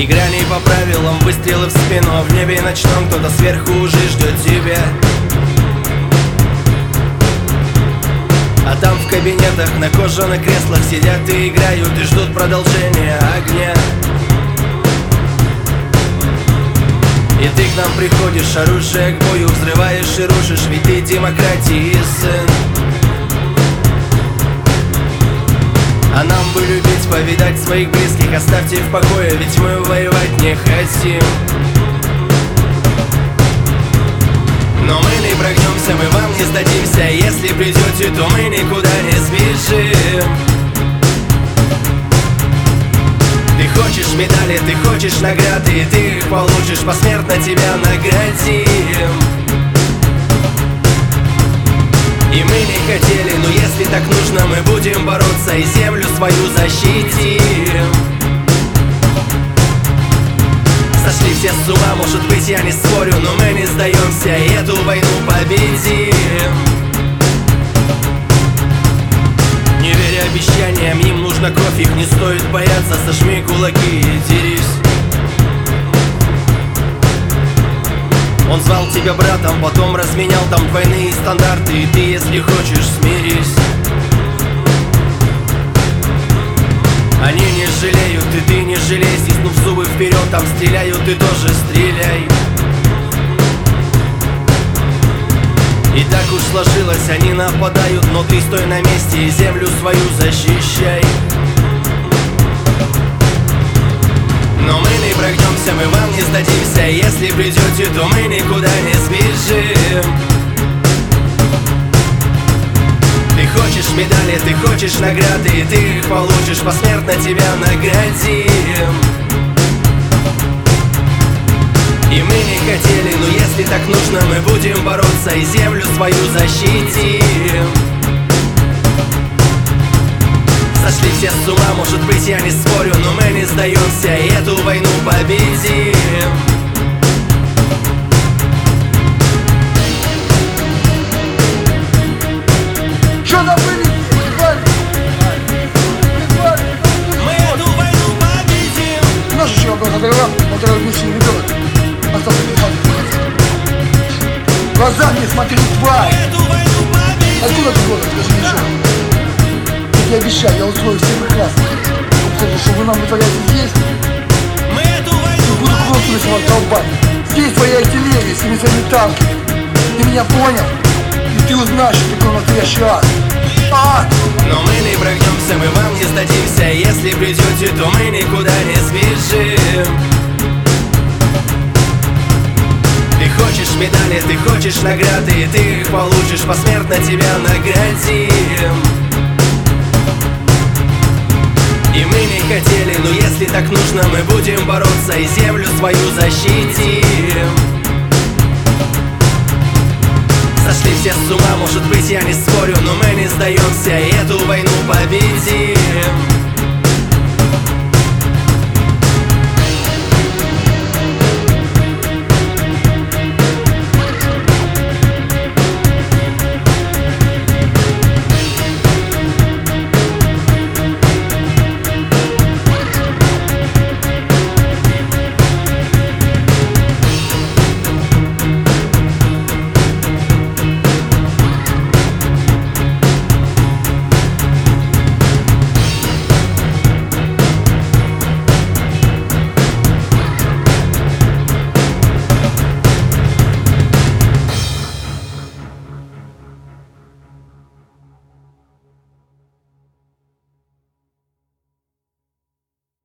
Игра не по правилам, выстрелы в спину. В небе ночном кто-то сверху уже ждет тебя. А там в кабинетах на кожаных креслах сидят и играют, и ждут продолжения огня. И ты к нам приходишь, оружие к бою взрываешь и рушишь, ведь ты демократии сын. А нам бы любить, повидать своих близких, оставьте в покое, ведь мы воевать не хотим. Но мы не прогнемся, мы вам не сдадимся. Если придете, то мы никуда не сбежим. Ты хочешь медали, ты хочешь награды, и ты их получишь, посмертно тебя наградим. И мы не хотели, но если так нужно, мы будем бороться и землю свою защитим. Сошли все с ума, может быть, я не спорю, но мы не сдаемся и эту войну победим. Не веря обещаниям, им нужна кровь, их не стоит бояться. Сожми кулаки и дерись. Он звал тебя братом, потом разменял там двойные стандарты, и ты, если хочешь, смирись. Они не жалеют, и ты не жалей. Стиснув зубы вперед, там стреляют, ты тоже стреляй. И так уж сложилось, они нападают, но ты стой на месте и землю свою защищай. Но мы не прогнемся, мы вам не сдадимся. Если придете, то мы никуда не сбежим. Ты хочешь медали, ты хочешь награды, и ты их получишь, посмертно тебя наградим. И мы не хотели, но если так нужно, мы будем бороться и землю свою защитим. Сошли все с ума, может быть, я не спорю, но мы не сдаемся и эту войну победим. Что забыли? Мы эту войну победим. Наш еще вопрос отрывал, который мужчина ребенок. Остался без мать. В глаза мне смотри, тварь! Мы эту войну победим. Откуда ты город? Скажи мне что? Я обещаю, я устрою все прекрасно. Кстати, что вы нам вытворяете здесь, Мы эту войну я буду просто рисовать колбать. Здесь твоя артиллерия, с своими танками. Ты меня понял? И ты узнаешь, что такое настоящий ад. Ад! Но мы не прогнемся, мы вам не сдадимся. Если придете, то мы никуда не сбежим. Ты хочешь медали, ты хочешь награды, и ты их получишь, посмертно тебя наградим. И мы не хотели, но если так нужно, мы будем бороться и землю свою защитим. Сошли все с ума, может быть, я не спорю, но мы не сдаемся и эту войну победим.